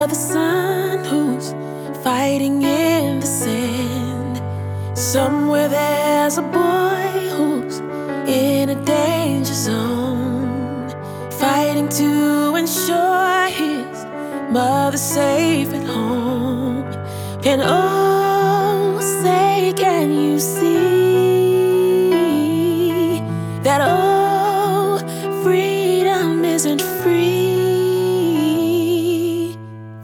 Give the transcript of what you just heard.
The son who's fighting in the sand. Somewhere there's a boy who's in a danger zone, fighting to ensure his mother's safe at home. And oh,